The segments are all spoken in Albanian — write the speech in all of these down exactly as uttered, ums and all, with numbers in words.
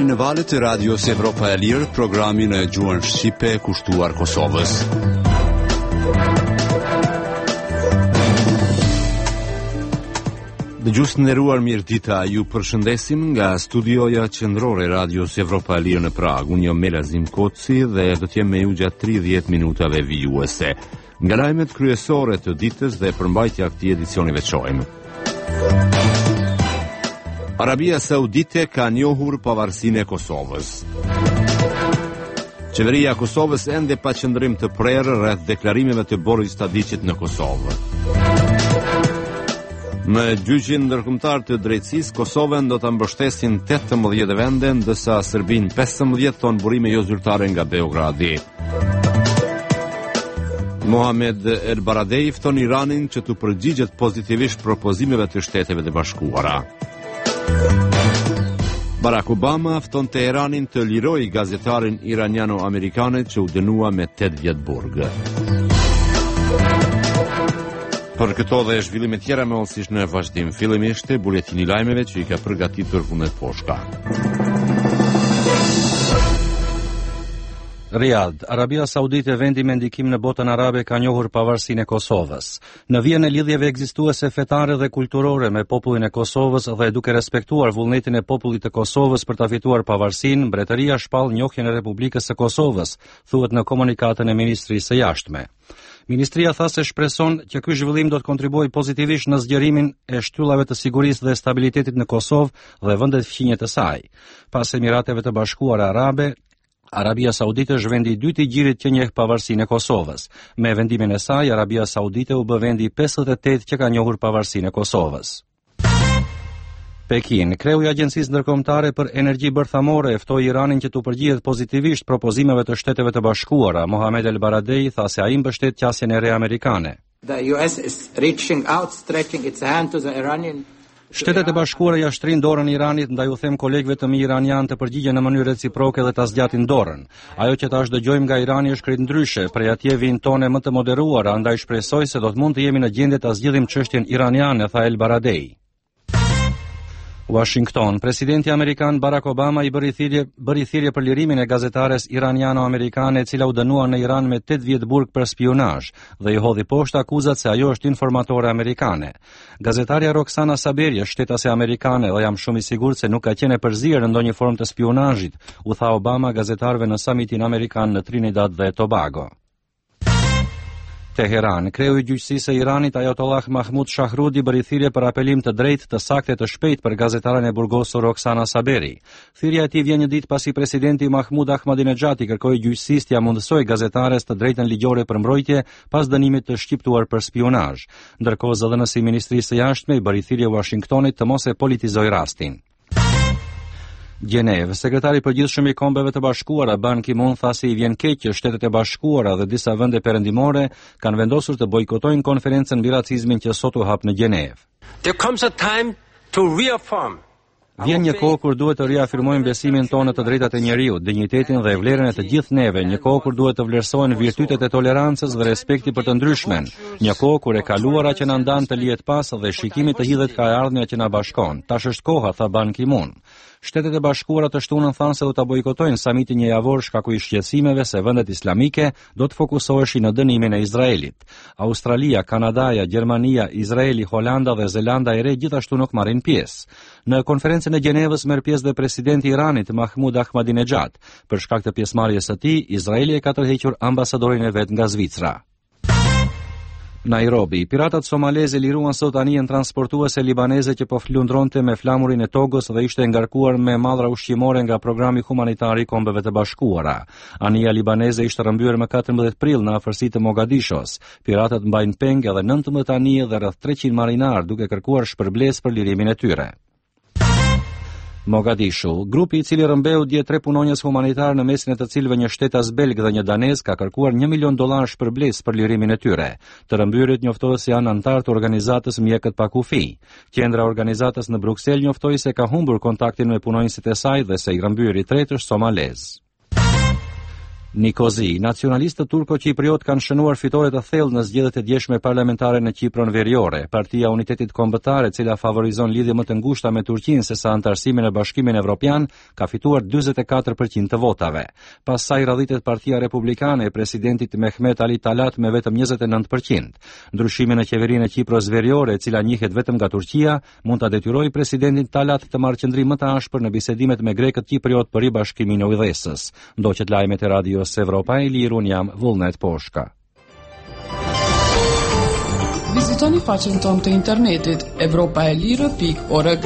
në valët e Radios Evropa e Lirë, programin e gjuhën shqipe kushtuar Kosovës. Dëgjues të nderuar, mirëdita, ju përshëndesim nga studioja qendrore e Radios Evropa e Lirë në Prag. Unë jam Melazim Koci dhe do të jem me ju gjatë tridhjetë minutave vijuese. Nga lajmet kryesore të ditës dhe përmbajtja e këtij edicioni veçojmë. Arabia Saudite ka njohur pavarësinë e Kosovës. Qeveria e Kosovës ende pa qëndrim të prerë rreth deklarimeve të Boris Tadićit në Kosovë. Në gjyqin ndërkombëtar të drejtësisë, Kosovën do ta mbështesin tetëmbëdhjetë vende, ndërsa Serbinë pesëmbëdhjetë thonë burime jo zyrtare nga Beogradi. Mohamed El Baradei fton Iranin që të përgjigjet pozitivisht propozimeve të Shteteve të Bashkuara. Barack Obama fton Teheranin të lirojë gazetarin iraniano-amerikane që u dënua me tetë vjet burg. Për këto dhe zhvillime tjera me ose në vazhdim, fillimisht buletini i lajmeve që i ka përgatitur Vunet Poshka. Riyadh, Arabia Saudite, vendi me ndikim në botën arabe, ka njohur pavarësinë e Kosovës. Në vijën e lidhjeve ekzistuese fetare dhe kulturore me popullin e Kosovës dhe duke respektuar vullnetin e popullit të Kosovës për ta fituar pavarësinë, mbretëria shpall njohjen e Republikës së Kosovës, thuhet në komunikatën e Ministrisë së Jashtme. Ministria tha se shpreson që ky zhvillim do të kontribuojë pozitivisht në zgjerimin e shtyllave të sigurisë dhe stabilitetit në Kosovë dhe vendet fqinje të saj. Pas Emirateve të Bashkuara Arabe, Arabia Saudite është vendi i dytë i gjirit që njeh pavarësinë e Kosovës. Me vendimin e saj, Arabia Saudite u bë vendi i pesëdhjetë e tetë që ka njohur pavarësinë e Kosovës. Pekin, kreu i Agjencisë Ndërkombëtare për Energji Bërthamore, ftoi Iranin që të përgjigjet pozitivisht propozimeve të Shteteve të Bashkuara. Mohamed El Baradei tha se ai mbështet qasjen e re amerikane. The U S is reaching out, stretching its hand to the Iranian. Shtetet e Bashkuara ja shtrin dorën Iranit, ndaj u them kolegëve të mi iranian të përgjigjen në mënyrë reciproke dhe ta zgjatin dorën. Ajo që tash dëgjojmë nga Irani është krejt ndryshe, prej atje vijnë tone më të moderuara, andaj shpresoj se do të mund të jemi në gjendje ta zgjidhim çështjen iraniane, tha El Baradei. Washington, presidenti amerikan Barack Obama i bëri thirrje bëri thirrje për lirimin e gazetares iraniano-amerikane e cila u dënua në Iran me tetë vjet burg për spionazh dhe i hodhi poshtë akuzat se ajo është informatore amerikane. Gazetarja Roxana Saberi është shtetase amerikane dhe jam shumë i sigurt se nuk ka qenë e përzierë në ndonjë formë të spionazhit, u tha Obama gazetarëve në samitin amerikan në Trinidad dhe Tobago. Teheran, kreu i gjyqësisë së Iranit Ayatollah Mahmoud Shahrudi bëri thirrje për apelim të drejtë, të saktë të shpejtë për gazetaren e burgosur Roxana Saberi. Thirrja e tij vjen një ditë pasi presidenti Mahmoud Ahmadinejad i kërkoi gjyqësisë t'ia mundësojë gazetares të drejtën ligjore për mbrojtje pas dënimit të shqiptuar për spionazh. Ndërkohë, zëdhënësi i Ministrisë së Jashtme i bëri thirrje Washingtonit të mos e politizojë rastin. Gjenev, sekretari i përgjithshëm i Kombeve të Bashkuara Ban Ki-moon tha se i vjen keq që Shtetet e Bashkuara dhe disa vende perëndimore kanë vendosur të bojkotojnë konferencën mbi racizmin që sot u hap në Gjenev. There comes a time to reaffirm. Vjen një kohë kur duhet të riafirmojmë besimin tonë të drejtat e njeriut, dinjitetin dhe vlerën e të gjithë neve, një kohë kur duhet të vlerësohen virtytet e tolerancës dhe respekti për të ndryshmen, një kohë kur e kaluara që na ndan të lihet pas dhe shikimi të hidhet ka e ardhmja që na bashkon. Tash është koha, tha Ban Ki-moon. Shtetet e Bashkuara të shtunën thanë se do ta bojkotojnë samitin një javor shkaku i shqetësimeve se vendet islamike do të fokusoheshin në dënimin e Izraelit. Australia, Kanadaja, Gjermania, Izraeli, Holanda dhe Zelanda e Re gjithashtu nuk marrin pjesë. Në konferencën e Gjenevës merr pjesë dhe presidenti i Iranit Mahmoud Ahmadinejad. Për shkak të pjesëmarrjes së tij, Izraeli e ka tërhequr ambasadorin e vet nga Zvicra. Nairobi, piratat somaleze liruan sot anijen transportuese libaneze që po flundronte me flamurin e togës dhe ishte ngarkuar me mallra ushqimore nga programi humanitar i Kombeve të Bashkuara. Anija libaneze ishte rrëmbyer më katërmbëdhjetë prill në afërsi të Mogadishos. Piratat mbajnë peng edhe nëntëmbëdhjetë anije dhe rreth treqind marinar duke kërkuar shpërblesë për lirimin e tyre. Mogadishu, grupi i cili rrëmbeu dje tre punonjës humanitar në mesin e të cilëve një shtetas belg dhe një danez ka kërkuar një milion dollar shpërblesë për lirimin e tyre. Të rrëmbyerit njoftohet se janë anëtar të organizatës Mjekët pa kufi. Qendra e organizatës në Bruksel njoftoi se ka humbur kontaktin me punonjësit e saj dhe se i rrëmbyer i tretë është somalez. Nikozi, nacionalistët turko-qipriot kanë shënuar fitore të thellë në zgjedhjet e djeshme parlamentare në Kipron Veriore. Partia Unitetit Kombëtar, e cila favorizon lidhje më të ngushta me Turqinë se sa antarësimi në Bashkimin Evropian, ka fituar njëzet e katër përqind të votave. Pas saj radhitet Partia Republikane e presidentit Mehmet Ali Talat me vetëm njëzet e nëntë përqind. Ndryshimi në qeverinë e Kipros Veriore, e cila njihet vetëm nga Turqia, mund ta detyrojë presidentin Talat të marrë qendrim më të ashpër në bisedimet me grekët kipriot për ribashkimin e udhëheqës. Ndoqet lajmet e Radio Evropa e Lirë, unë jam Vullnet Poshka. Vizitoni faqen tonë të internetit evropa e lirë pikë org.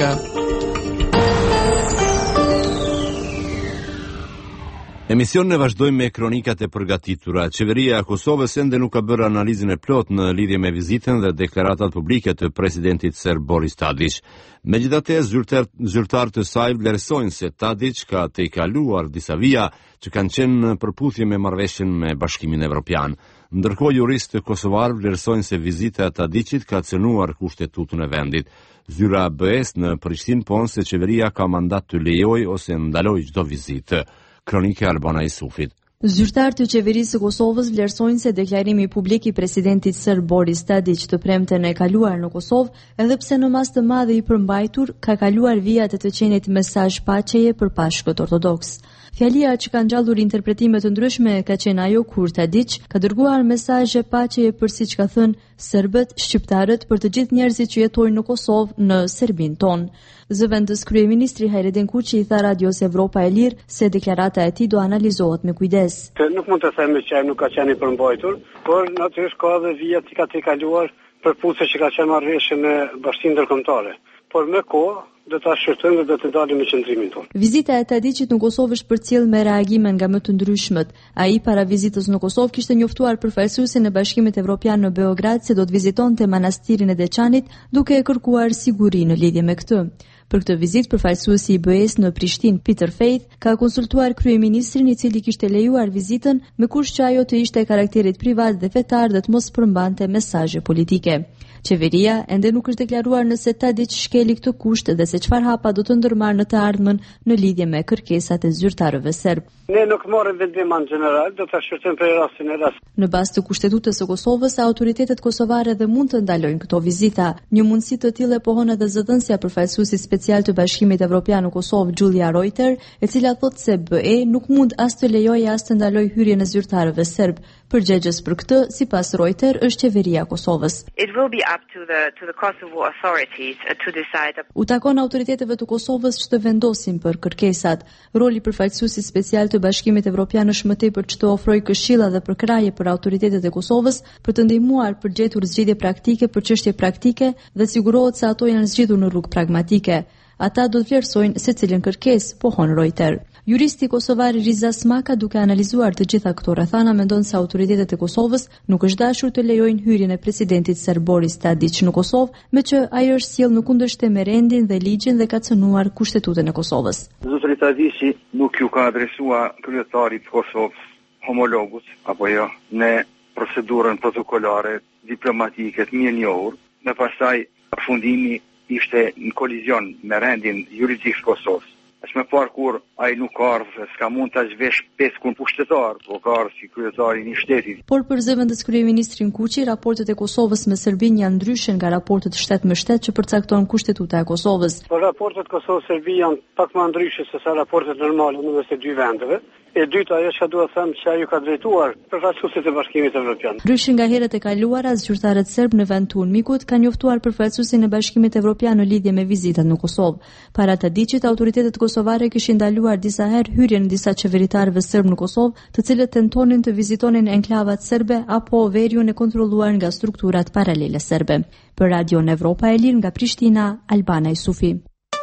Emisionin e vazhdojmë me kronikat e përgatitura. Qeveria e Kosovës ende nuk ka bërë analizën e plot në lidhje me vizitën dhe deklaratat publike të presidentit serb Boris Tadić. Megjithatë, zyrtarët e saj vlerësojnë se Tadić ka tejkaluar disa vija që kanë qenë në përputhje me marrëveshjen me Bashkimin Evropian. Ndërkohë, juristë kosovar vlerësojnë se vizita e Tadićit ka cënuar kushtetutën e vendit. Zyra B E-s në Prishtinë ponë se qeveria ka mandat të lejojë ose ndalojë çdo vizitë. Kronike Albana Isufit. Zyrtarët e qeverisë së Kosovës vlerësojnë se deklarimi publik i presidentit serb Boris Tadić të premten e kaluar në Kosovë, edhe pse në mas të madhe i përmbajtur, ka kaluar vijat e të qenit mesazh paqeje për Pashkët Ortodoks. Fjalia që ka ngjallur interpretime të ndryshme ka qenë ajo kur Tadić ka dërguar mesazhe paqeje për, siç ka thënë, serbët, shqiptarët, për të gjithë njerëzit që jetojnë në Kosovë, në Serbinë tonë. Zëvendës kryeministri Hajredin Kuçi i tha Radios Evropa e Lirë se deklarata e tij do analizohet me kujdes. Nuk mund të them që ai nuk ka qenë i përmbajtur, por natyrisht ka edhe vija që ka tejkaluar përputhje që ka qenë marrëveshje me Bashkinë Ndërkombëtare. Por me kohë do ta shqyrtojmë dhe do të dalim me qendrimin tonë. Vizita e Tadićit në Kosovë është përcjell me reagime nga më të ndryshmet. Ai para vizitës në Kosovë kishte njoftuar përfaqësuesin e Bashkimit Evropian në Beograd se do të vizitonte manastirin e Deçanit, duke e kërkuar siguri në lidhje me këtë. Për këtë vizitë, përfaqësuesi i B E-s në Prishtinë, Peter Faith, ka konsultuar kryeministrin, i cili kishte lejuar vizitën me kush që ajo të ishte karakterit privat dhe fetar dhe të mos përmbante mesazhe politike. Qeveria ende nuk është deklaruar nëse Tadić shkeli këtë kusht dhe se çfarë hapa do të ndërmarrë në të ardhmen në lidhje me kërkesat e zyrtarëve serb. Ne nuk morëm vendim në general, do ta shqyrtojmë për rastin e rast. Në bazë të kushtetutës së Kosovës, autoritetet kosovare dhe mund të ndalojnë këto vizita. Një mundësi të tillë pohon edhe zëdhënësja përfaqësuesi special të Bashkimit Evropian në Kosovë, Julia Reuter, e cila thotë se B E nuk mund as të lejojë as të ndalojë hyrjen e zyrtarëve serb. Përgjegjës për këtë, sipas Reuter, është qeveria e Kosovës. It will be up to the to the Kosovo authorities to decide. U takon autoriteteve të Kosovës që të vendosin për kërkesat. Roli i përfaqësuesit special të Bashkimit Evropian është më tepër që të ofrojë këshilla dhe përkraje për autoritetet e Kosovës për të ndihmuar për gjetur zgjidhje praktike për çështje praktike dhe sigurohet se ato janë zgjidhur në rrugë pragmatike. Ata do të vlerësojnë secilën kërkesë, pohon Reuter. Juristi kosovar Riza Smaka, duke analizuar të gjitha këto rrethana, mendon se autoritetet e Kosovës nuk është dashur të lejojnë hyrjen e presidentit serb Boris Tadić në Kosovë, me që ai është sjell në kundërshtim me rendin dhe ligjin dhe ka cënuar kushtetutën e Kosovës. Zotëri Tadići nuk ju ka adresuar kryetarit të Kosovës homologut apo jo në procedurën protokolare diplomatike të mirë njohur, me pastaj përfundimi ishte në kolizion me rendin juridik të Kosovës. Është më parë kur ai nuk ka ardhur, s'ka mund ta zhvesh pesë kun pushtetar, por ka ardhur si kryetari i një shteti. Por për zëvendës kryeministrin Kuçi, raportet e Kosovës me Serbinë janë ndryshe nga raportet shtet me shtet që përcakton kushtetuta e Kosovës. Por raportet Kosovë-Serbi janë pak më ndryshe se sa raportet normale në mes të dy vendeve. E dyta, ajo që duhet të them që ajo ka drejtuar përfaqësuesit e Bashkimit Evropian. Ndryshe nga herët e kaluara, zyrtarët serb në vend të Unmikut kanë njoftuar përfaqësuesin e Bashkimit Evropian në lidhje me vizitat në Kosovë. Para Tadićit, autoritetet kosovare kishin ndaluar disa herë hyrjen e disa qeveritarëve serb në Kosovë, të cilët tentonin të vizitonin enklavat serbe apo veriun e kontrolluar nga strukturat paralele serbe. Për Radion Evropa e Lirë nga Prishtina, Albana Isufi.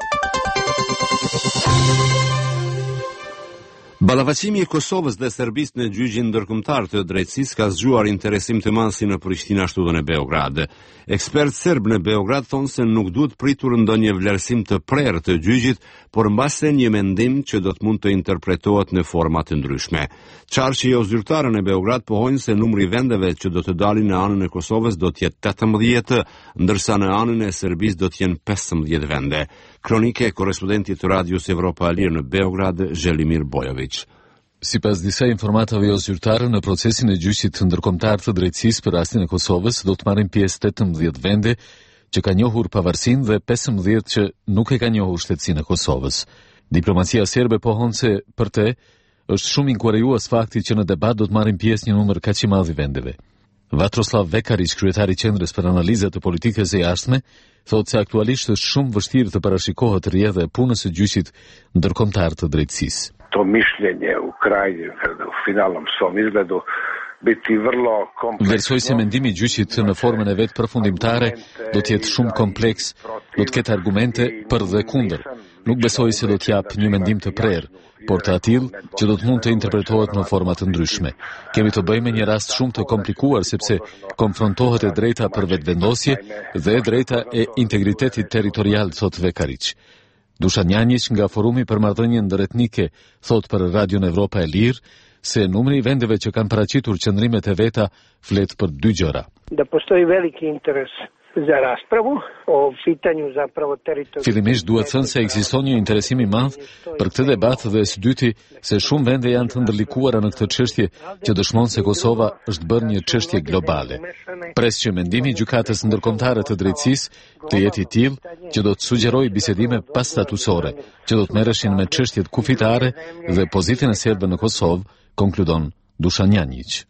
Ballafaqimi i Kosovës dhe Serbisë në gjyqin ndërkombëtar të drejtësisë ka zgjuar interesim të madh si në Prishtinë ashtu edhe në Beograd. Ekspertë serb në Beograd thonë se nuk duhet pritur ndonjë vlerësim të prerë të gjyqit, por mbase një mendim që do të mund të interpretohet në forma të ndryshme. Çarçi jo zyrtarë në Beograd pohojnë se numri vendeve që do të dalin në anën e Kosovës do të jetë tetëmbëdhjetë, ndërsa në anën e Serbisë do të jenë pesëmbëdhjetë vende. Kronike e korrespondentit të Radios Evropa e Lirë në Beograd, Zhelimir Bojović. Sipas disa informatave jo zyrtare, në procesin e gjyqit ndërkombëtar të drejtësisë për rastin e Kosovës do të marrin pjesë tetëmbëdhjetë vende që ka njohur pavarësinë dhe pesëmbëdhjetë që nuk e ka njohur shtetësinë e Kosovës. Diplomacia serbe pohon se për te është shumë inkurajues fakti që në debat do të marrin pjesë një numër kaq i madh i vendeve. Vatroslav Vekarić, kryetari i Qendrës për Analiza të Politikës së Jashtme, thotë se aktualisht është shumë vështirë të parashikohet rrjedhja e punës së gjyqit ndërkombëtar të drejtësisë. To mišljenje u krajnjem, u finalnom svom izgledu biti vrlo kompleksno. Vlerësoj se mendimi i gjyqit në formën e vet përfundimtare do të jetë shumë kompleks, do të ketë argumente për dhe kundër. Nuk besoj se do të jap një mendim të prerë, por të atill që do të mund të interpretohet në forma të ndryshme. Kemi të bëjmë me një rast shumë të komplikuar sepse konfrontohet e drejta për vetvendosje dhe e drejta e integritetit territorial, thot Vekarić. Dušan Janjić nga Forumi për Marrëdhënien Ndëretnike thot për Radion Evropa e Lirë se numri i vendeve që kanë paraqitur qëndrimet e veta flet për dy gjëra. Da postoji veliki interes za raspravu o pitanju zapravo teritorijalnog. Fillimisht duhet thënë se ekziston një interesim i madh për këtë debat dhe së dyti se shumë vende janë të ndërlikuara në këtë çështje që dëshmon se Kosova është bërë një çështje globale. Pres që mendimi i gjykatës ndërkombëtare të drejtësisë të jetë i tillë që do të sugjerojë bisedime pastatusore, që do të merreshin me çështjet kufitare dhe pozitën e serbëve në Kosovë, konkludon Dušan Janjić.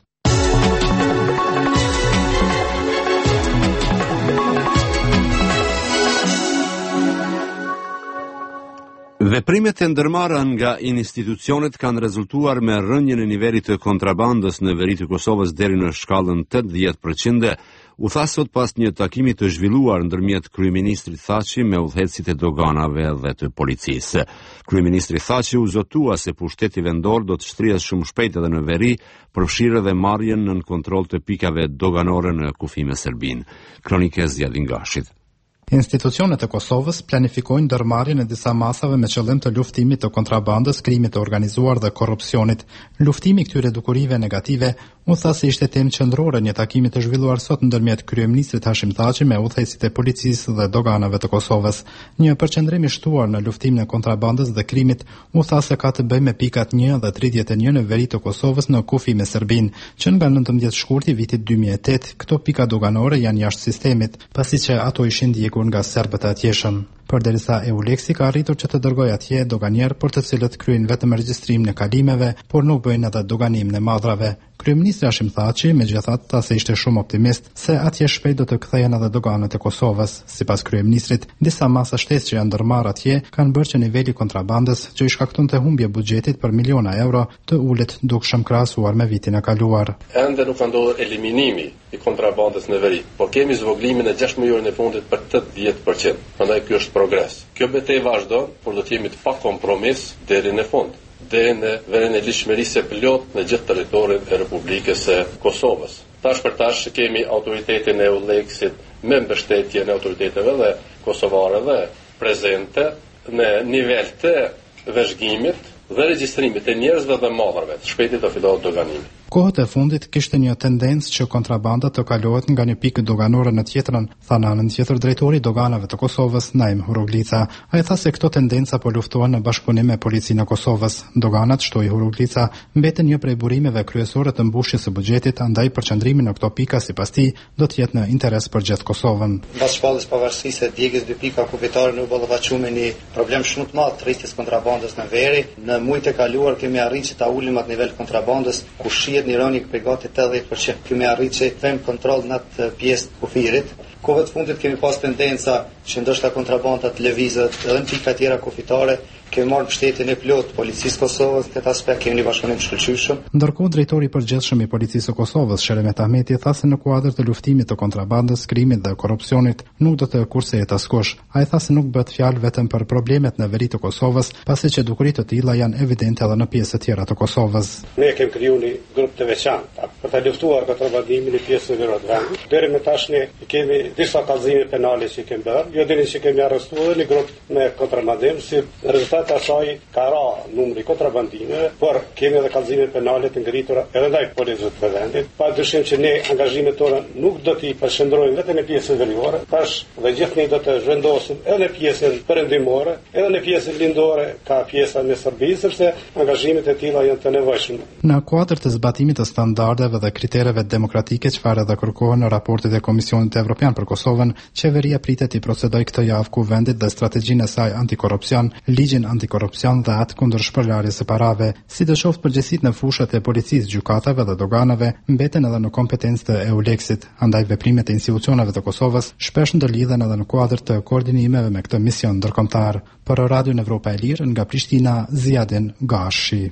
Veprimet e ndërmarra nga institucionet kanë rezultuar me rënjën e nivelit të kontrabandës në veri të Kosovës deri në shkallën tetëdhjetë përqind, u tha sot pas një takimi të zhvilluar ndërmjet kryeministrit Thaçi me udhëheqësit e doganave dhe të policisë. Kryeministri Thaçi u zotua se pushteti vendor do të shtrihet shumë shpejt edhe në veri, përfshirë dhe marrjen nën kontroll të pikave doganore në kufi me Serbinë. Kronikë e Zjadin Gashit. Institucionet e Kosovës planifikojnë ndërmarrjen e disa masave me qëllim të luftimit të kontrabandës, krimit të organizuar dhe korrupsionit. Luftimi këtyre dukurive negative u tha se ishte temë qendrore një takimi të zhvilluar sot ndërmjet kryeministrit Hashim Thaçi me udhëheqësit e policisë dhe doganave të Kosovës. Një përqendrim i shtuar në luftimin e kontrabandës dhe krimit u tha se ka të bëjë me pikat një dhe tridhjetë e një në veri të Kosovës në kufi me Serbinë, që nga nëntëmbëdhjetë shkurti vitit dy mijë e tetë këto pika doganore janë jashtë sistemit, pasi që ato ishin ndjekur nga serbët e atjeshëm. Përderisa Euleksi ka arritur që të dërgojë atje doganier për të cilët kryejnë vetëm regjistrimin e kalimeve, por nuk bëjnë edhe doganimin e madrave. Kryeministri Hashim Thaçi megjithatë tha se ishte shumë optimist se atje shpejt do të kthehen edhe doganët e Kosovës. Sipas kryeministrit, disa masa shtesë që janë ndërmarrë atje kanë bërë që niveli kontrabandës që i shkaktonte humbje buxhetit për miliona euro të ulet dukshëm krahasuar me vitin e kaluar. Ende nuk ka ndodhur eliminimi i kontrabandës në veri, por kemi zvoglimin e gjashtë muajve në fundit për tetëdhjetë përqind. Prandaj ky është progres. Kjo betejë vazhdon, por do të jemi të pakompromis deri në fund, deri në vënien e lishmërisë plot në gjithë territorin e Republikës së Kosovës. Tash për tash kemi autoritetin e Euleksit me mbështetje në autoriteteve dhe kosovare dhe prezente në nivel të vëzhgimit dhe regjistrimit të njerëzve dhe madrave. Shpejt do fillohet doganimi. Kohët e fundit kishte një tendencë që kontrabanda të kalohet nga një pikë doganore në tjetrën, tha në anën tjetër drejtori i doganave të Kosovës, Naim Huruglica. Ai tha se këto tendenca po luftohen në bashkëpunim me policinë e Kosovës. Doganat, shtoi Huruglica, mbeten një prej burimeve kryesore të mbushjes së buxhetit, andaj përqendrimi në këto pika sipas tij do të jetë në interes për gjithë Kosovën. Pas shpalljes pavarësisë së djegjes dy pika kufitare në bollavaçuar me një problem shumë të madh të rritjes kontrabandës në veri. Në muajt e kaluar kemi arritur ta ulim atë nivel kontrabandës ku një rënje për gati tetëdhjetë përqind. Kemi arritur që të vëmë kontroll në atë pjesë të kufirit. Kohët e fundit kemi pas tendenca që ndoshta kontrabanda të lëvizet edhe në pika tjera kufitare. Kemi marrë mbështetjen e plot policisë Kosovës në këtë aspekt, kemi një bashkëpunim të shkëlqyeshëm. Ndërkohë drejtori i përgjithshëm i policisë së Kosovës, Sheremet Ahmeti, tha se në kuadër të luftimit të kontrabandës, krimit dhe korrupsionit nuk do të kursehet askush. Ai tha se nuk bëhet fjalë vetëm për problemet në veri të Kosovës, pasi që dukuritë të tilla janë evidente edhe në pjesë të tjera të Kosovës. Ne kemi krijuar një grup të veçantë për të luftuar kontrabandimin në pjesë të vendit. Deri më tashmë kemi disa kallëzime penale që kemi bërë, jo deri që kemi arrestuar një grup me kontrabandim, si rezultat Gjatë asaj ka ra numri kontrabandimeve, por kemi edhe kallëzime penale të ngritura edhe ndaj policëve të vendit. Pa dyshim që ne angazhimet tona nuk do t'i përshëndrojmë vetëm në pjesën veriore, tash dhe gjithnjë do të zhvendosim edhe pjesën perëndimore, edhe në pjesën lindore ka pjesa me Serbi, sepse angazhimet e tilla janë të nevojshme. Në kuadër të zbatimit të standardeve dhe kritereve demokratike çfarë edhe kërkohen në raportet e Komisionit Evropian për Kosovën, qeveria pritet i procedojë këtë javë kuvendit dhe strategjinë e saj antikorrupsion, ligjin antikorrupsion dhe atë kundër shpërlarjes së parave, sidoqoftë përgjegjësitë në fushat e policisë, gjykatave dhe doganave mbeten edhe në kompetencë të EULEX-it, andaj veprimet e institucioneve të Kosovës shpesh ndërlidhen edhe në kuadër të koordinimeve me këtë mision ndërkombëtar. Për Radio Evropa e Lirë nga Prishtina, Ziadin Gashi.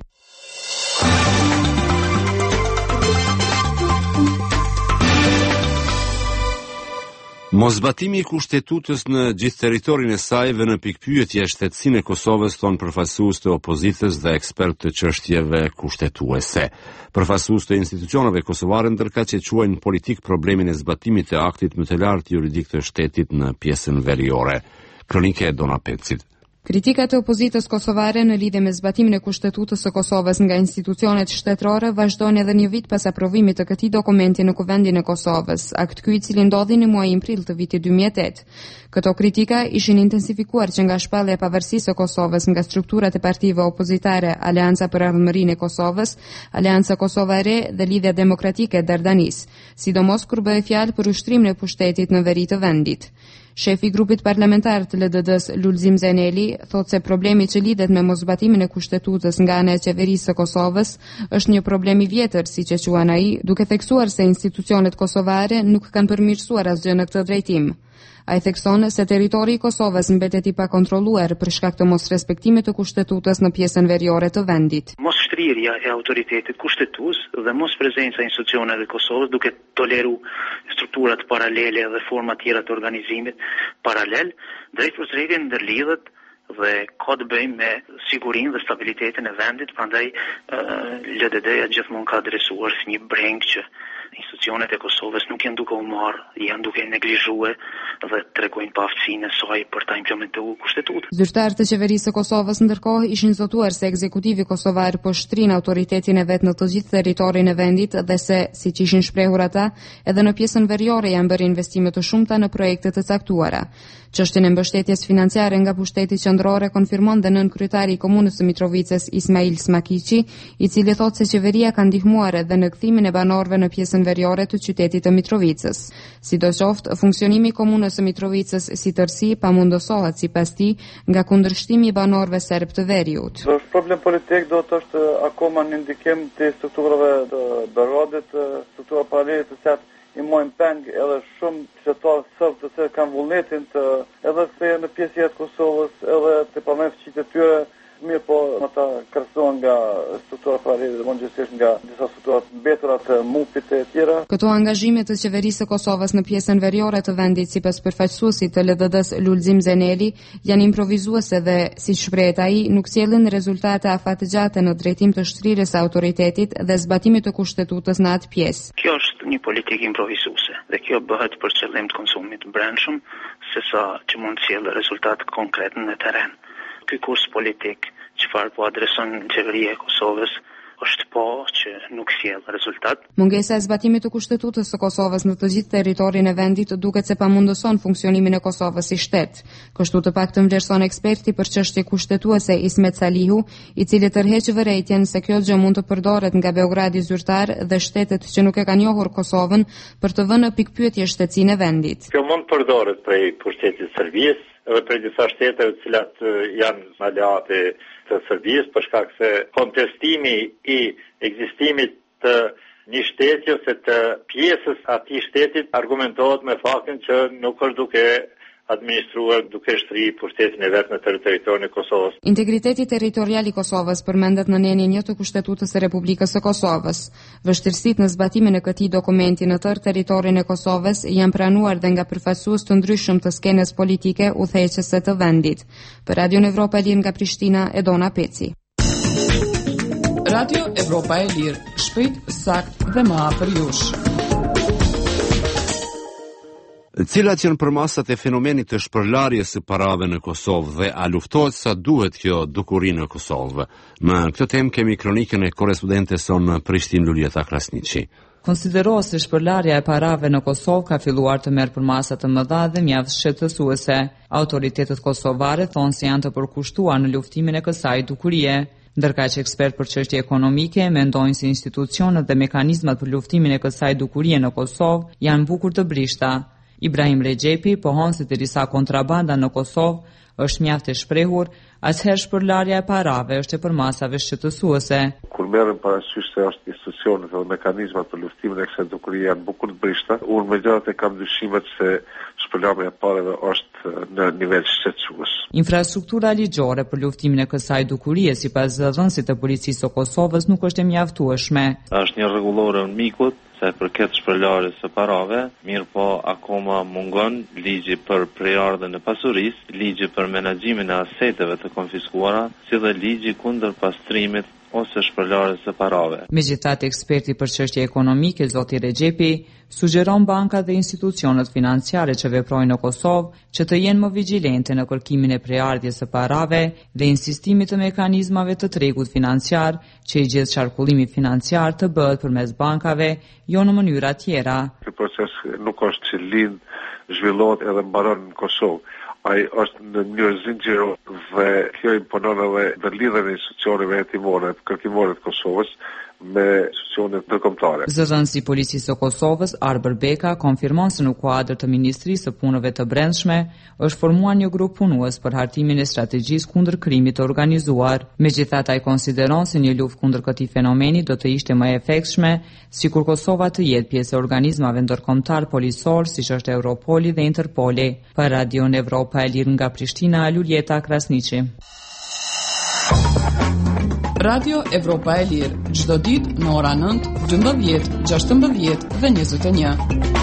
Mosbatimi i kushtetutës në gjithë territorin e saj dhe në pikpyetje shtetësinë e Kosovës thon përfaqësues të opozitës dhe ekspert të çështjeve kushtetuese. Përfaqësues të institucioneve kosovare ndërkaq që quajnë politik problemin e zbatimit të aktit më të lartë juridik të shtetit në pjesën veriore. Kronike e Dona Pecit. Kritikat e opozitës kosovare në lidhje me zbatimin e kushtetutës së Kosovës nga institucionet shtetërore vazhdojnë edhe një vit pas aprovimit të këtij dokumenti në Kuvendin e Kosovës, akt ky i cili ndodhi në muajin prill të vitit dy mijë e tetë. Këto kritika ishin intensifikuar që nga shpallja e pavarësisë së Kosovës nga strukturat e partive opozitare Aleanca për Ardhmërinë e Kosovës, Aleanca Kosova e Re dhe Lidhja Demokratike e Dardanis, sidomos kur bëhej fjalë për ushtrimin e pushtetit në veri të vendit. Shefi i grupit parlamentar të L D D-s Lulzim Zeneli thotë se problemi që lidhet me mosbatimin e kushtetutës nga ana e qeverisë së Kosovës është një problem i vjetër, siç e quan ai, duke theksuar se institucionet kosovare nuk kanë përmirësuar asgjë në këtë drejtim. Ai thekson se territori i Kosovës mbetet i pakontrolluar për shkak të mosrespektimit të kushtetutës në pjesën veriore të vendit. Moshtrirja e autoritetit kushtetues dhe mos prezenca e institucioneve të Kosovës duke toleru strukturat paralele dhe forma tjera të organizimit paralel, drejt për drejtë ndërlidhet dhe ka të bëjmë me sigurinë dhe stabilitetin e vendit, prandaj L D D-ja gjithmonë ka adresuar si një breng që institucionet e Kosovës nuk janë duke u marrë, janë duke neglizhuar dhe tregojnë paaftësinë e saj për ta implementuar kushtetutën. Zyrtarët e qeverisë së Kosovës ndërkohë ishin zotuar se ekzekutivi kosovar po shtrin autoritetin e vet në të gjithë territorin e vendit dhe se, siç ishin shprehur ata, edhe në pjesën veriore janë bërë investime të shumta në projekte të caktuara. Çështjen e mbështetjes financiare nga pushteti qendror konfirmon dhe nën kryetari i komunës së Mitrovicës Ismail Smakiqi, i cili thotë se qeveria ka ndihmuar edhe në kthimin e banorëve në pjesën veriore të qytetit të Mitrovicës. Sidoqoftë, funksionimi i komunës së Mitrovicës si tërësi pamundësohet sipas tij nga kundërshtimi i banorëve serb të veriut. Është problem politik, do të është akoma një ndikim të strukturave të Berodit, struktura paralele të cilat i mojnë peng edhe shumë qytetarë sërbë të cilët kanë vullnetin të edhe kthehen në pjesë të Kosovës, edhe të përmend fuqitë e tyre, mirë po ata kërkohen nga struktura paralele dhe mëngjesisht nga disa struktura mbetura të MUP-it e tjera. Këto angazhime të qeverisë së Kosovës në pjesën veriore të vendit sipas përfaqësuesit të L D D-s Lulzim Zeneli janë improvisuese dhe, siç shprehet ai, nuk sjellin rezultate afatgjate në drejtim të shtrirjes së autoritetit dhe zbatimit të kushtetutës në atë pjesë. Kjo është një politikë improvisuese dhe kjo bëhet për qëllim të konsumit të brendshëm, sesa që mund të sjellë rezultate konkrete në terren. Ky kurs politik çfarë po adreson qeveria e Kosovës është po që nuk sjell rezultat. Mungesa e zbatimit të kushtetutës së Kosovës në të gjithë territorin e vendit duket se pamundëson funksionimin e Kosovës si shtet. Kështu të paktën vlerëson eksperti për çështje kushtetuese Ismet Salihu, i cili tërheq vërejtjen se kjo gjë mund të përdoret nga Beogradi zyrtar dhe shtetet që nuk e kanë njohur Kosovën për të vënë në pikpyetje shtetësinë e vendit. Kjo mund të përdoret prej pushtetit të Serbisë edhe prej disa shteteve të cilat janë aleate të Serbisë për shkak se kontestimi i ekzistimit të një shteti ose të pjesës atij shtetit argumentohet me faktin që nuk është duke administruar duke shtrirë pushtetin e vet në teritorin e Kosovës. Integriteti territorial i Kosovës përmendet në nenjen një të Kushtetutës së Republikës së Kosovës. Vështirësitë në zbatimin e këtij dokumenti në tërë territorin e Kosovës janë pranuar dhe nga përfaqësues të ndryshëm të skenës politike udhëheqëse të vendit. Për Radio Evropa e Lirë nga Prishtina, Edona Peci. Radio Evropa e Lirë, shpejt, sakt dhe më afër jush. Cilat janë përmasat e fenomenit të shpërlarjes së parave në Kosovë dhe a luftohet sa duhet kjo dukuri në Kosovë? Në këtë temë kemi kronikën e korrespondentes sonë në Prishtinë Luljeta Krasniqi. Konsiderohet se shpërlarja e parave në Kosovë ka filluar të merr përmasa të mëdha dhe mjaft shqetësuese. Autoritetet kosovare thonë se janë të përkushtuar në luftimin e kësaj dukurie. Ndërkaq ekspert për çështje ekonomike mendojnë se institucionet dhe mekanizmat për luftimin e kësaj dukurie në Kosovë janë bukur të brishta. Ibrahim Rexhepi pohon se derisa kontrabanda në Kosovë është mjaft e shprehur, atëherë shpërlarja e parave është e përmasave shqetësuese. Kur merrem parasysh se është institucionet dhe mekanizmat për luftimin e kësaj dukurie janë bukur të brishta, unë megjithatë kam dyshimet se shpërlarja e parave është në nivel shqetësues. Infrastruktura ligjore për luftimin e kësaj dukurie, sipas dhënësit të policisë së Kosovës, nuk është e mjaftueshme. Është një rregullore në mikut se përket shpërlarjes së parave, mirë po akoma mungon ligji për prejardhjen e pasurisë, ligji për menaxhimin e aseteve të konfiskuara, si dhe ligji kundër pastrimit ose shpërlarjes së parave. Megjithatë, eksperti për çështje ekonomike zoti Rexhepi sugjeron bankat dhe institucionet financiare që veprojnë në Kosovë që të jenë më vigjilente në kërkimin e prejardhjes së parave dhe insistimit të mekanizmave të tregut financiar që i gjithë qarkullimi financiar të bëhet përmes bankave, jo në mënyra tjera. Ky proces nuk është që lind, zhvillohet edhe mbaron në Kosovë. Ai është në mënyrë zinxhirore dhe kjo imponon edhe në lidhjen e institucioneve hetimore, kërkimore të Kosovës me institucionet ndërkombëtare. Zëdhënësi i policisë së Kosovës, Arber Beka, konfirmon se në kuadër të Ministrisë së Punëve të Brendshme është formuar një grup punues për hartimin e strategjisë kundër krimit të organizuar. Megjithatë, ai konsideron se një luftë kundër këtij fenomeni do të ishte më e efektshme sikur Kosova të jetë pjesë e organizmave ndërkombëtar policor siç është Europoli dhe Interpoli. Për Radion Evropa e Lirë nga Prishtina, Luljeta Krasniqi. Radio Evropa e Lirë, çdo ditë në ora nëntë, dymbëdhjetë, gjashtëmbëdhjetë dhe njëzet e një.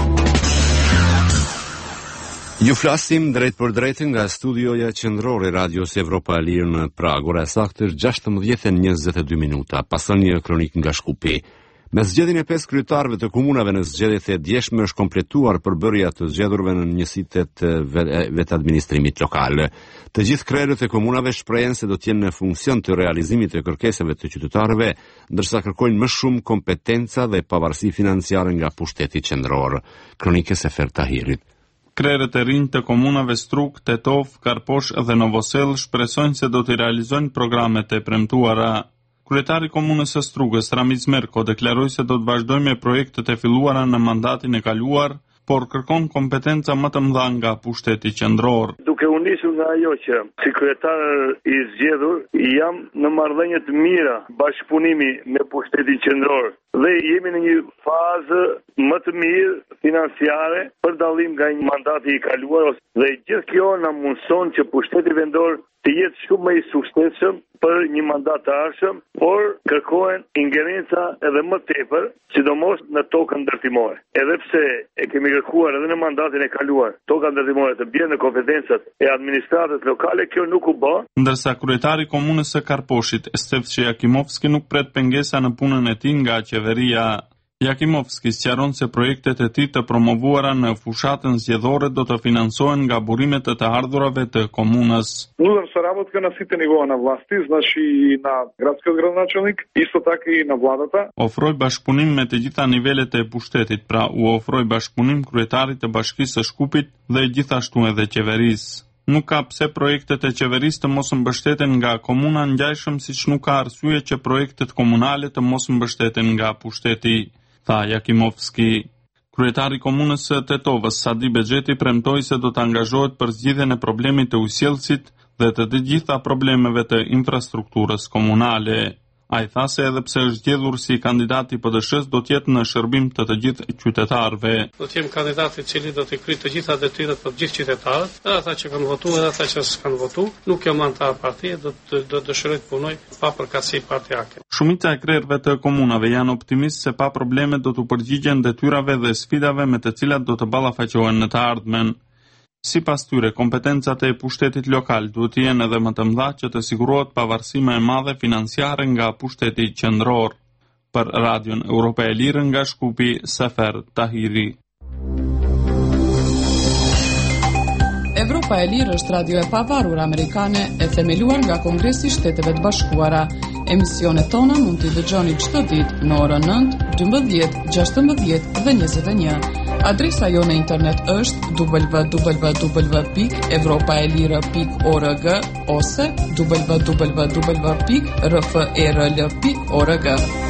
Ju flasim drejt për drejt nga studioja qendrore Radios Evropa e Lirë në Prag. Ora saktë gjashtëmbëdhjetë e njëzet e dy minuta. Pason një kronik nga Shkupi. Me zgjedhjen e pesë kryetarëve të komunave në zgjedhjet e djeshme është kompletuar përbërja të zgjedhurve në njësitë të vetë administrimit lokal. Të gjithë krerët e komunave shprehen se do të jenë në funksion të realizimit të kërkesave të qytetarëve, ndërsa kërkojnë më shumë kompetenca dhe pavarësi financiare nga pushteti qendror. Kronikë Sefer Tahirit. Krerët e rinj të komunave Struk, Tetov, Karposh dhe Novosel shpresojnë se do të realizojnë programet e premtuara. Kryetari i komunës së Strugës, Ramiz Merko, deklaroi se do të vazhdojë me projektet e filluara në mandatin e kaluar, por kërkon kompetenca më të mëdha nga pushteti qendror. Duke u nisur nga ajo që si kryetar i zgjedhur jam në marrëdhënie të mira bashkëpunimi me pushtetin qendror dhe jemi në një fazë më të mirë financiare për dallim nga një mandati i kaluar dhe gjithë kjo na mundson që pushteti vendor të jetë shumë më i suksesshëm për një mandat të ardhshëm, por kërkohen ingerenca edhe më tepër, sidomos në tokën ndërtimore. Edhe pse e kemi kërkuar edhe në mandatin e kaluar, toka ndërtimore të bjerë në kompetencat e administratës lokale, kjo nuk u bë. Ndërsa kryetari i komunës së Karposhit, Stefçi Jakimovski, nuk pret pengesa në punën e tij nga qeveria. Jakimovski sqaron se projektet e tij të promovuara në fushatën zgjedhore do të financohen nga burimet e të ardhurave të komunës. Нуждам се работка на сите нивоа на власти, значи и на градскиот градоначалник, исто така и на владата. Ofroi bashkëpunim me të gjitha nivelet e pushtetit, pra u ofroi bashkëpunim kryetarit të Bashkisë së Shkupit dhe gjithashtu edhe qeverisë. Nuk ka pse projektet e qeverisë të mos mbështeten nga komuna ngjajshëm siç nuk ka arsye që projektet komunale të mos mbështeten nga pushteti, tha Jakimovski. Kryetari i komunës së Tetovës, Sadi Bexheti, premtoi se do të angazhohet për zgjidhjen e problemit të ujësjellësit dhe të të gjitha problemeve të infrastrukturës komunale. Ai tha se edhe pse është zgjedhur si kandidat i P D S-s do të jetë në shërbim të të gjithë qytetarëve. Do të jem kandidati i cili do të kryejë të gjitha detyrat për të gjithë qytetarët, edhe ata që kanë votuar edhe ata që s'kanë votuar. Nuk jam antar partie, do të do dëshiroj të punoj pa përkatësi partijake. Shumica e krerëve të komunave janë optimistë se pa probleme do të përgjigjen detyrave dhe sfidave me të cilat do të ballafaqohen në të ardhmen. Sipas tyre, kompetencat e pushtetit lokal duhet të jenë edhe më të mëdha që të sigurohet pavarësi më e madhe financiare nga pushteti qendror. Për Radion Evropa e Lirë nga Shkupi, Sefer Tahiri. Evropa e Lirë është radio e pavarur amerikane e themeluar nga Kongresi i Shteteve të Bashkuara. Emisionet tona mund t'i dëgjoni çdo ditë në orën nëntë, dymbëdhjetë, gjashtëmbëdhjetë dhe njëzet e një. Adresa jo në internet është w w w pikë evropaelire pikë org ose w w w pikë r f e r l pikë org.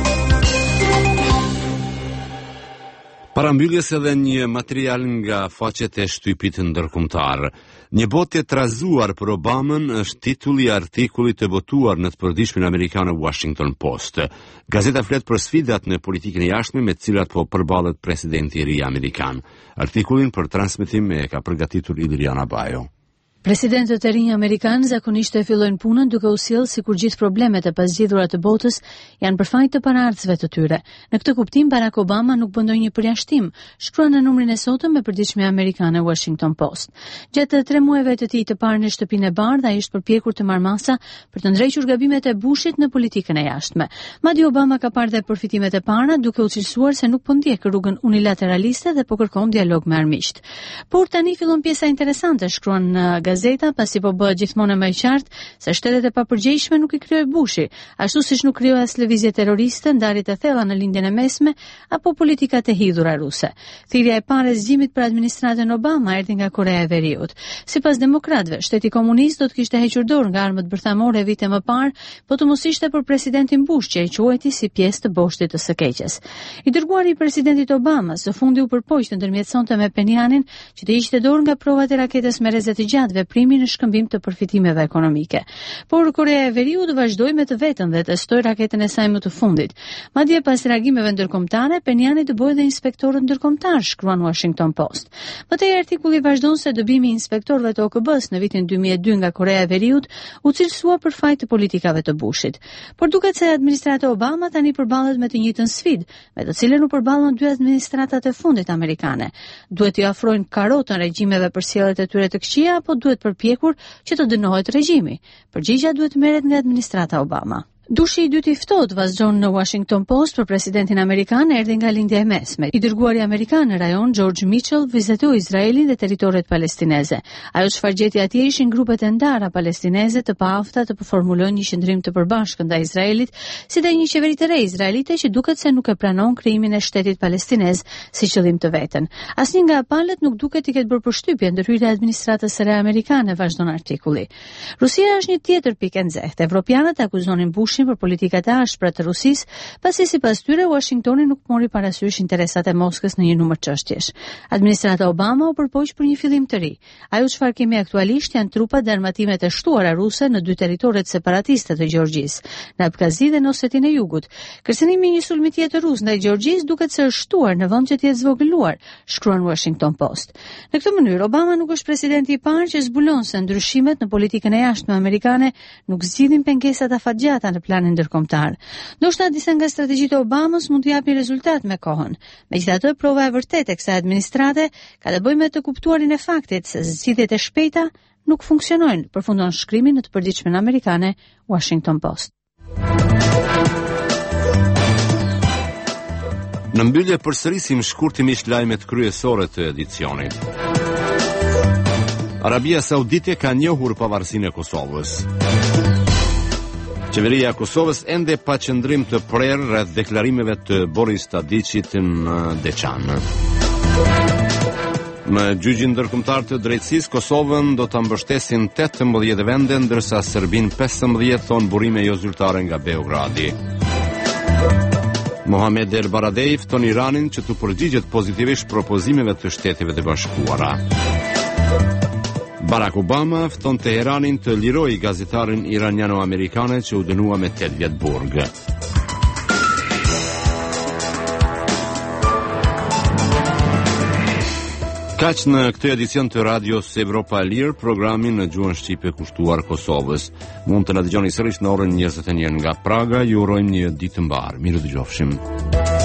Parambylljes edhe një material nga faqet e shtypit ndërkombëtar. Një botë e trazuar për Obamën është titulli i artikullit të botuar në të përditshmin amerikan Washington Post. Gazeta flet për sfidat në politikën e jashtme me të cilat po përballet presidenti i ri amerikan. Artikullin për transmetim e ka përgatitur Iliriana Bajo. Presidentët e rinj amerikanë zakonisht e fillojnë punën duke u sjellë sikur gjithë problemet e pazgjidhura të botës janë për fajin e paraardhësve të tyre. Në këtë kuptim Barack Obama nuk bën ndonjë përjashtim, shkruan në numrin e sotëm me përditshmëri amerikane Washington Post. Gjatë tre muajve të tij të parë në shtëpinë e bardhë, ai është përpjekur të marrë masa për të ndrejtur gabimet e Bushit në politikën e jashtme. Madje Obama ka parë dhe përfitimet e para, duke u cilësuar se nuk po ndjek rrugën unilateraliste dhe po kërkon dialog me armiqt. Por tani fillon pjesa interesante, shkruan në gazeta, pasi po bëhet gjithmonë më e qartë se shtetet e papërgjegjshme nuk i krijoi Bushi, ashtu siç nuk krijoi as lëvizje terroriste, ndarje të thella në lindjen e mesme apo politikat e hidhura ruse. Thirrja e parë e zgjimit për administratën Obama erdhi nga Korea e Veriut. Sipas demokratëve, shteti komunist do të kishte hequr dorë nga armët bërthamore vite më parë, po të mos ishte për presidentin Bush që e quajti si pjesë të boshtit të së keqes. I dërguari i presidentit Obama së fundi u përpoq të ndërmjetësonte me Penjanin që të hiqte dorë nga provat e raketes me rreze të gjatë veprimi në shkëmbim të përfitimeve ekonomike. Por Korea e Veriut vazhdoi me të vetën dhe testoi raketën e saj më të fundit. Madje pas reagimeve ndërkombëtare, Penjani dëboi dhe inspektorët ndërkombëtar, shkruan Washington Post. Më tej artikulli vazhdon se dëbimi i inspektorëve të O K B-s në vitin dy mijë e dy nga Korea e Veriut u cilësua për fajt të politikave të Bushit. Por duket se administrata Obama tani përballet me të njëjtën sfidë, me të cilën u përballën dy administratat e fundit amerikane. Duhet t'i ofrojnë karotën regjimeve për sjelljet e tyre të këqija apo duhet përpjekur që të dënohet regjimi. Përgjigja duhet merret nga administrata Obama. Dushi i dytë i ftohtë vazhdon në Washington Post për presidentin amerikan erdhi nga lindja e mesme. I dërguari amerikan në rajon George Mitchell vizitoi Izraelin dhe territoret palestineze. Ajo çfarë gjeti atje ishin grupet e ndara palestineze të paafta të përformulojnë një qendrim të përbashkët ndaj Izraelit, si dhe një qeveri të re izraelite që duket se nuk e pranon krijimin e shtetit palestinez si qëllim të vetën. Asnjë nga palët nuk duket i ketë bërë përshtypje ndërhyrja e administratës së re amerikane, vazhdon artikulli. Rusia është një tjetër pikë e nxehtë. Evropianët akuzonin Bush për politikat e ashpra të Rusisë, pasi sipas tyre Washingtoni nuk mori parasysh interesat e Moskës në një numër çështjesh. Administrata Obama u përpoq për një fillim të ri. Ajo çfarë kemi aktualisht janë trupat dhe armatimet e shtuara ruse në dy territoret separatiste të Gjeorgjisë, në Abkazi dhe në Osetinë e Jugut. Kërcënimi i një sulmi tjetër rus ndaj Gjeorgjisë duket se është shtuar në vend që të jetë zvogëluar, shkruan Washington Post. Në këtë mënyrë Obama nuk është presidenti i parë që zbulon se ndryshimet në politikën e jashtme amerikane nuk zgjidhin pengesat afatgjata në planin ndërkombëtar. Ndoshta disa nga strategjitë e Obamës mund të japin rezultat me kohën. Megjithatë, prova e vërtetë e kësaj administrate ka të bëjë me të kuptuarin e faktit se zgjidhjet e shpejta nuk funksionojnë, përfundon shkrimi në të përditshmën amerikane Washington Post. Në mbyllje përsërisim shkurtimisht lajmet kryesore të edicionit. Arabia Saudite ka njohur pavarësinë e Kosovës. Qeveria e Kosovës ende pa qëndrim të prerë rreth deklarimeve të Boris Tadićit në Deçan. Në gjyqin ndërkombëtar të drejtësisë, Kosovën do ta mbështesin tetëmbëdhjetë vende, ndërsa Serbin pesëmbëdhjetë thon burime jo zyrtare nga Beogradi. Mohamed El Baradei fton Iranin që të përgjigjet pozitivisht propozimeve të Shteteve të Bashkuara. Barack Obama fton Teheranin të lirojë gazetarin iraniano-amerikane që u dënua me tetë vjet burg. Kaq në këtë edicion të radios Evropa e Lirë, programin në gjuhën shqipe kushtuar Kosovës. Mund të na dëgjoni sërish në orën njëzet e një nga Praga. Ju urojmë një ditë të mbar. Mirë dëgjofshim.